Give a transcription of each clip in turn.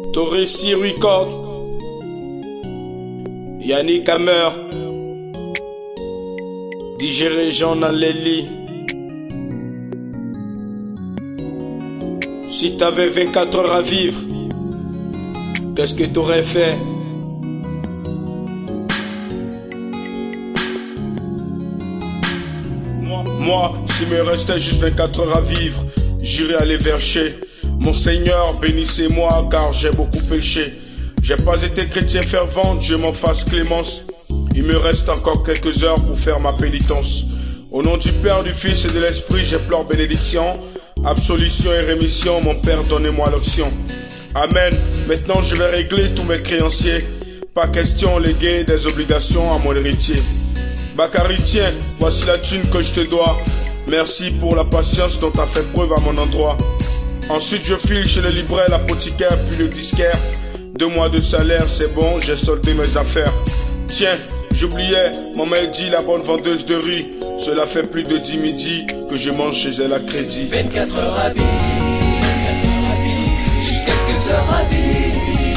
Torressi Record, Yannick Hammer, digéré Jean Aleli. Si t'avais 24 heures à vivre, qu'est-ce que t'aurais fait? Moi, s'il me restait juste 24 heures à vivre, j'irais aller vers chez mon Seigneur, bénissez-moi car j'ai beaucoup péché. J'ai pas été chrétien fervent, Dieu m'en fasse clémence. Il me reste encore quelques heures pour faire ma pénitence. Au nom du Père, du Fils et de l'Esprit, j'implore bénédiction, absolution et rémission. Mon Père, donnez-moi l'option. Amen. Maintenant je vais régler tous mes créanciers. Pas question léguer des obligations à mon héritier. Bakary, tiens, voici la thune que je te dois. Merci pour la patience dont t'as fait preuve à mon endroit. Ensuite je file chez le libraire, l'apothicaire, puis le disquaire. 2 mois de salaire, c'est bon, j'ai soldé mes affaires. Tiens, j'oubliais, maman dit la bonne vendeuse de riz. Cela fait plus de 10 midis que je mange chez elle à crédit. 24 heures à vivre, juste quelques heures à vivre.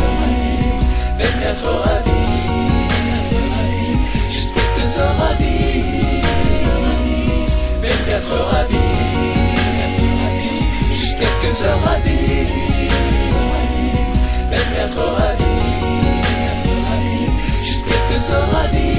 24 heures à vivre, juste quelques heures à vivre. 24 heures à vivre, juste quelques heures à vivre. 24 heures à vivre, juste quelques heures à vivre.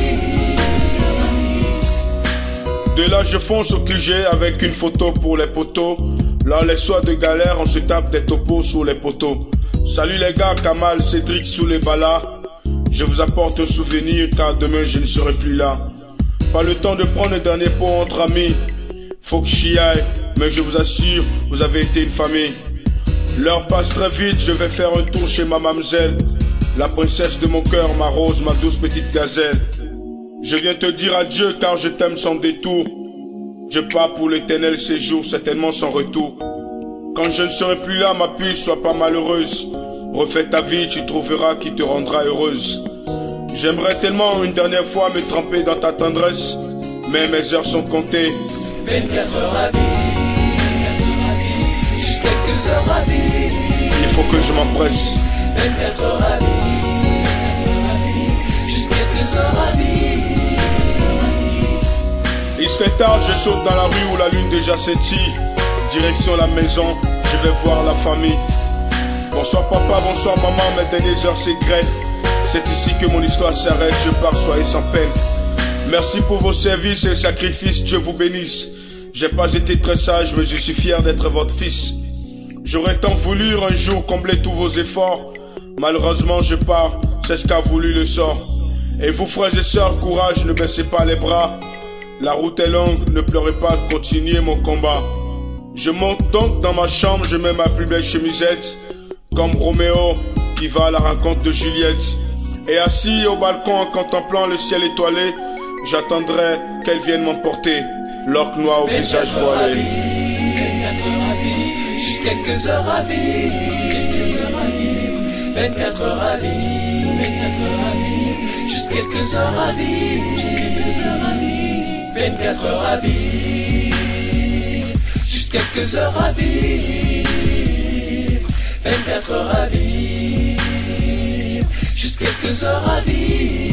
De là je fonce au QG avec une photo pour les poteaux. Là les soirs de galère on se tape des topos sur les poteaux. Salut les gars, Kamal, Cédric sous les ballas. Je vous apporte un souvenir car demain je ne serai plus là. Pas le temps de prendre le dernier pot entre amis. Faut que j'y aille, mais je vous assure, vous avez été une famille. L'heure passe très vite, je vais faire un tour chez ma mamzelle. La princesse de mon cœur, ma rose, ma douce petite gazelle. Je viens te dire adieu car je t'aime sans détour. Je pars pour l'éternel séjour, certainement sans retour. Quand je ne serai plus là, ma puce, sois pas malheureuse. Refais ta vie, tu trouveras qui te rendra heureuse. J'aimerais tellement une dernière fois me tremper dans ta tendresse, mais mes heures sont comptées. 24 heures à vivre, juste quelques heures à vivre. Il faut que je m'empresse. 24 heures à vivre, juste quelques heures à vivre. Il se fait tard, je saute dans la rue où la lune déjà s'étire. Direction la maison, je vais voir la famille. Bonsoir papa, bonsoir maman, mes dernières heures secrètes. C'est ici que mon histoire s'arrête, je pars, soyez sans peine. Merci pour vos services et le sacrifice, Dieu vous bénisse. J'ai pas été très sage, mais je suis fier d'être votre fils. J'aurais tant voulu un jour combler tous vos efforts. Malheureusement je pars, c'est ce qu'a voulu le sort. Et vous frères et sœurs, courage, ne baissez pas les bras. La route est longue, ne pleurez pas, continuez mon combat. Je monte donc dans ma chambre, je mets ma plus belle chemisette. Comme Roméo qui va à la rencontre de Juliette. Et assis au balcon en contemplant le ciel étoilé, j'attendrai qu'elle vienne m'emporter, l'orque noir au visage voilé. 24 heures à vivre, juste quelques heures à vivre. 24 heures à vivre, 24 heures à vivre, juste quelques heures à vivre. 24 heures à vivre, juste quelques heures à vivre. 24 heures à vivre, juste quelques heures à vivre.